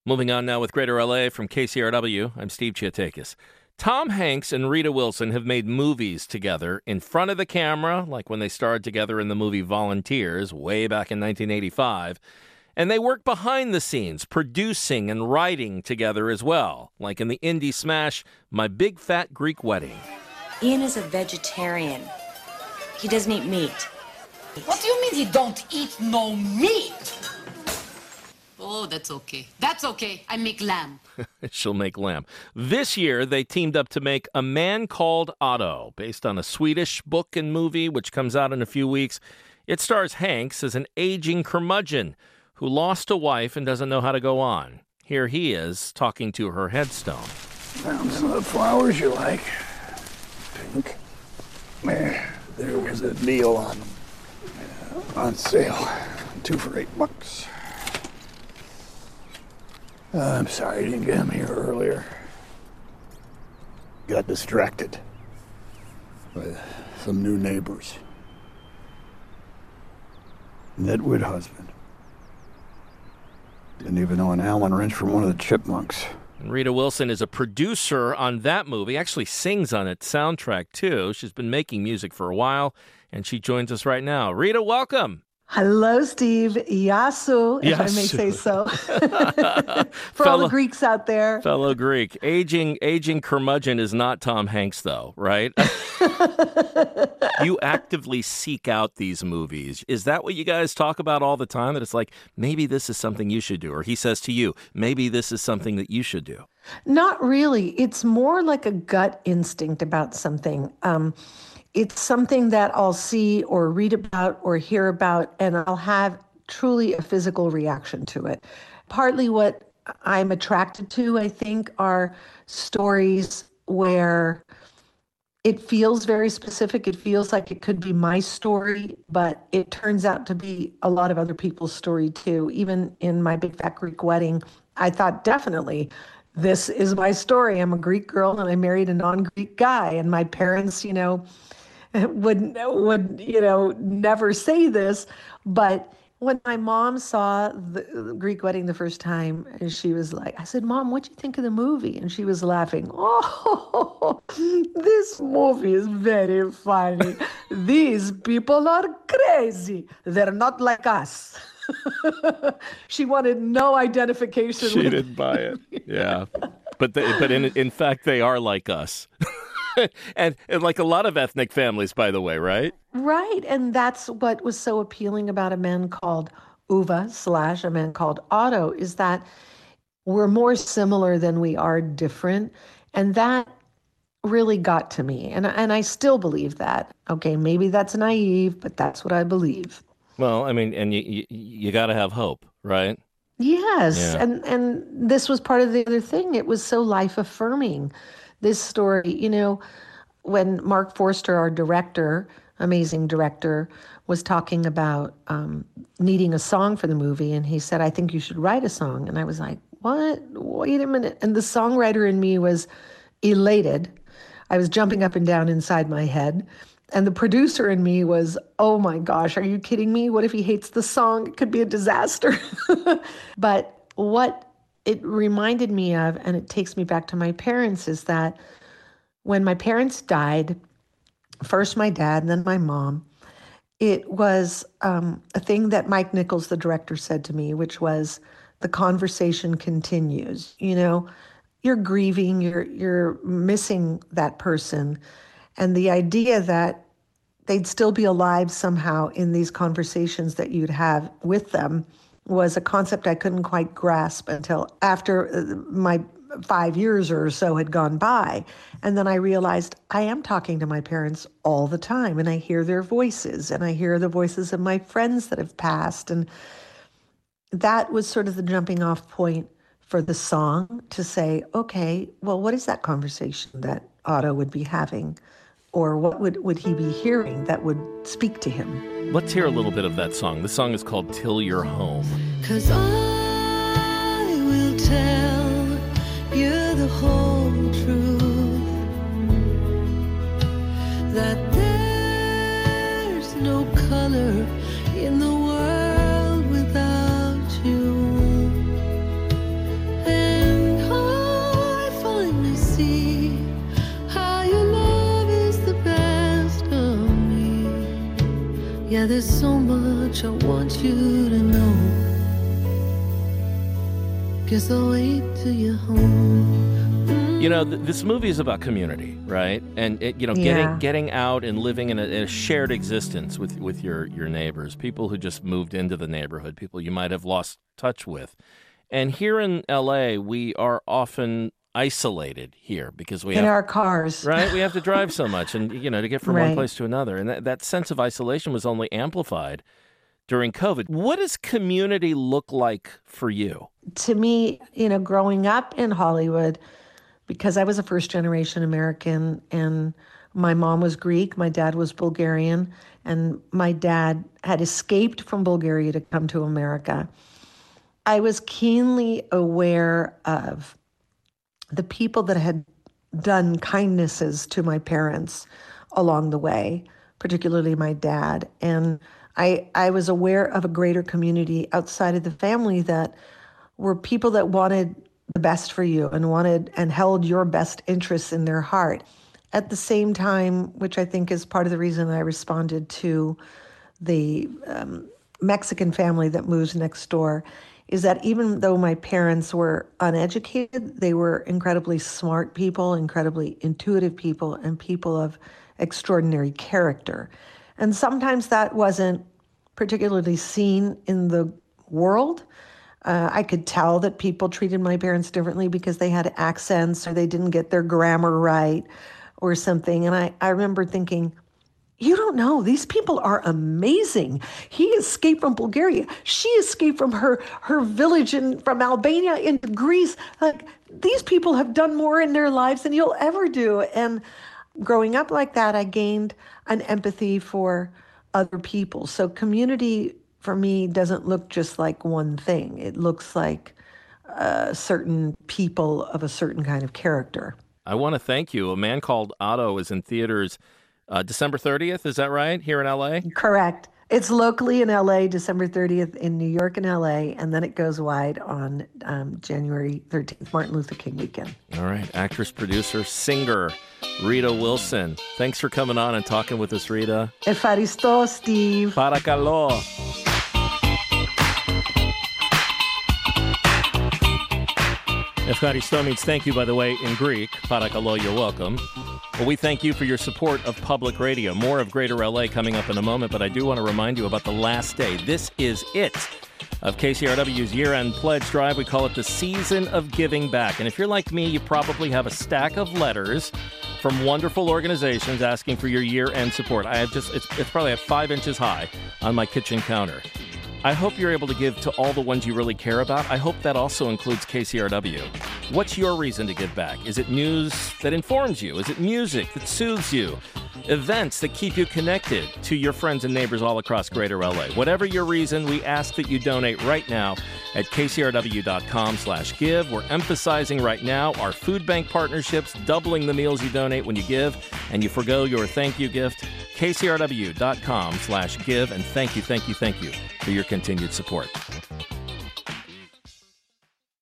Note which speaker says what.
Speaker 1: Moving on now with Greater LA from KCRW, I'm Steve Chiatakis. Tom Hanks and Rita Wilson have made movies together in front of the camera, like when they starred together in the movie Volunteers way back in 1985. And they work behind the scenes, producing and writing together as well, like in the indie smash My Big Fat Greek Wedding.
Speaker 2: Ian is a vegetarian. He doesn't eat meat.
Speaker 3: What do you mean he don't eat no meat?
Speaker 4: Oh, that's okay. That's okay. I make lamb.
Speaker 1: She'll make lamb. This year, they teamed up to make A Man Called Otto, based on a Swedish book and movie, which comes out in a few weeks. It stars Hanks as an aging curmudgeon who lost a wife and doesn't know how to go on. Here he is, talking to her headstone.
Speaker 5: Found some of the flowers you like. Pink. There was a deal on sale. 2 for $8. I'm sorry I didn't get him here earlier. Got distracted by some new neighbors. Nedwood husband. Didn't even know an Allen wrench from one of the Chipmunks.
Speaker 1: And Rita Wilson is a producer on that movie, actually sings on its soundtrack too. She's been making music for a while, and she joins us right now. Rita, welcome.
Speaker 6: Hello, Steve. Yasu, if I may say so. For all the Greeks out there.
Speaker 1: Fellow Greek. Aging curmudgeon is not Tom Hanks, though, right? You actively seek out these movies. Is that what you guys talk about all the time? That it's like, maybe this is something you should do? Or he says to you, maybe this is something that you should do?
Speaker 6: Not really. It's more like a gut instinct about something. It's something that I'll see or read about or hear about, and I'll have truly a physical reaction to it. Partly what I'm attracted to, I think, are stories where it feels very specific. It feels like it could be my story, but it turns out to be a lot of other people's story too. Even in My Big Fat Greek Wedding, I thought definitely this is my story. I'm a Greek girl and I married a non-Greek guy, and my parents, would never say this, but when my mom saw the Greek Wedding the first time, she was like, I said, Mom, what'd you think of the movie? And she was laughing. Oh, this movie is very funny. These people are crazy. They're not like us. She wanted no identification.
Speaker 1: She didn't buy it. Yeah. But in fact, they are like us. and like a lot of ethnic families, by the way, right?
Speaker 6: Right. And that's what was so appealing about A Man Called Uva / A Man Called Otto, is that we're more similar than we are different. And that really got to me. And I still believe that. Okay, maybe that's naive, but that's what I believe.
Speaker 1: Well, I mean, and you got to have hope, right?
Speaker 6: Yes.
Speaker 1: Yeah.
Speaker 6: And this was part of the other thing. It was so life-affirming. This story, when Mark Forster, our director, amazing director, was talking about needing a song for the movie, and he said, I think you should write a song. And I was like, what? Wait a minute. And the songwriter in me was elated. I was jumping up and down inside my head. And the producer in me was, oh my gosh, are you kidding me? What if he hates the song? It could be a disaster. But what it reminded me of, and it takes me back to my parents, is that when my parents died, first my dad and then my mom, it was a thing that Mike Nichols, the director, said to me, which was, the conversation continues. You're grieving, you're missing that person. And the idea that they'd still be alive somehow in these conversations that you'd have with them was a concept I couldn't quite grasp until after my 5 years or so had gone by. And then I realized I am talking to my parents all the time, and I hear their voices, and I hear the voices of my friends that have passed. And that was sort of the jumping off point for the song, to say, okay, well, what is that conversation that Otto would be having? Or what would he be hearing that would speak to him?
Speaker 1: Let's hear a little bit of that song. The song is called Till You're Home.
Speaker 7: 'Cause I will tell you the whole truth, that there's no color in the world without you. Yeah, there's so much I want you to know. Guess I'll wait till you're home.
Speaker 1: You know, this movie is about community, right? And getting out and living in a shared existence with your neighbors, people who just moved into the neighborhood, people you might have lost touch with. And here in L.A., we are often isolated here because we
Speaker 6: in
Speaker 1: have
Speaker 6: our cars,
Speaker 1: right? We have to drive so much, and to get from one place to another, and that sense of isolation was only amplified during COVID. What does community look like for you?
Speaker 6: To me, growing up in Hollywood, because I was a first-generation American, and my mom was Greek, my dad was Bulgarian, and my dad had escaped from Bulgaria to come to America. I was keenly aware of the people that had done kindnesses to my parents along the way, particularly my dad. And I was aware of a greater community outside of the family that were people that wanted the best for you and wanted and held your best interests in their heart. At the same time, which I think is part of the reason I responded to the Mexican family that moves next door, is that even though my parents were uneducated, they were incredibly smart people, incredibly intuitive people, and people of extraordinary character. And sometimes that wasn't particularly seen in the world. I could tell that people treated my parents differently because they had accents or they didn't get their grammar right or something. And I remember thinking, you don't know, these people are amazing. He escaped from Bulgaria. She escaped from her village from Albania into Greece. Like, these people have done more in their lives than you'll ever do. And growing up like that, I gained an empathy for other people. So community for me doesn't look just like one thing. It looks like certain people of a certain kind of character.
Speaker 1: I want to thank you. A Man Called Otto is in theaters December 30th, is that right, here in L.A.?
Speaker 6: Correct. It's locally in L.A., December 30th in New York and L.A., and then it goes wide on January 13th, Martin Luther King weekend.
Speaker 1: All right. Actress, producer, singer, Rita Wilson. Thanks for coming on and talking with us, Rita.
Speaker 6: Efaristo, Steve.
Speaker 1: Parakalo. Efaristo means thank you, by the way, in Greek. Parakalo, you're welcome. Well, we thank you for your support of public radio. More of Greater LA coming up in a moment, but I do want to remind you about the last day. This is it of KCRW's year-end pledge drive. We call it the Season of Giving Back. And if you're like me, you probably have a stack of letters from wonderful organizations asking for your year-end support. I have it's probably 5 inches high on my kitchen counter. I hope you're able to give to all the ones you really care about. I hope that also includes KCRW. What's your reason to give back? Is it news that informs you? Is it music that soothes you? Events that keep you connected to your friends and neighbors all across Greater LA. Whatever your reason, we ask that you donate right now at kcrw.com/give. We're emphasizing right now our food bank partnerships, doubling the meals you donate when you give, and you forgo your thank you gift. kcrw.com/give, and thank you for your continued support.